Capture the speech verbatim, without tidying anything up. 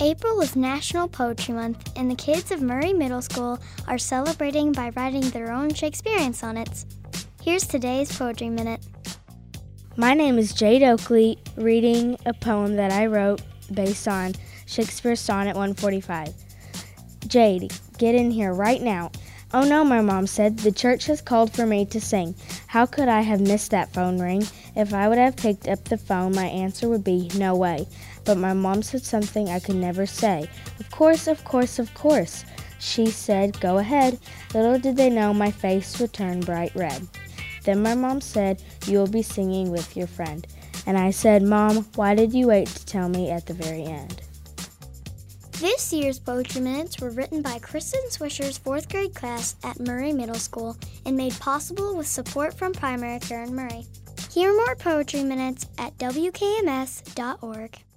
April is National Poetry Month, and the kids of Murray Middle School are celebrating by writing their own Shakespearean sonnets. Here's today's Poetry Minute. My name is Jade Oakley, reading a poem that I wrote based on Shakespeare's Sonnet one forty-five. Jade, get in here right now. Oh no, my mom said, the church has called for me to sing. How could I have missed that phone ring? If I would have picked up the phone, my answer would be, no way. But my mom said something I could never say. Of course, of course, of course. She said, go ahead. Little did they know my face would turn bright red. Then my mom said, you will be singing with your friend. And I said, Mom, why did you wait to tell me at the very end? This year's Poetry Minutes were written by Kristen Swisher's fourth grade class at Murray Middle School and made possible with support from Primary Care in Murray. Hear more Poetry Minutes at W K M S dot org.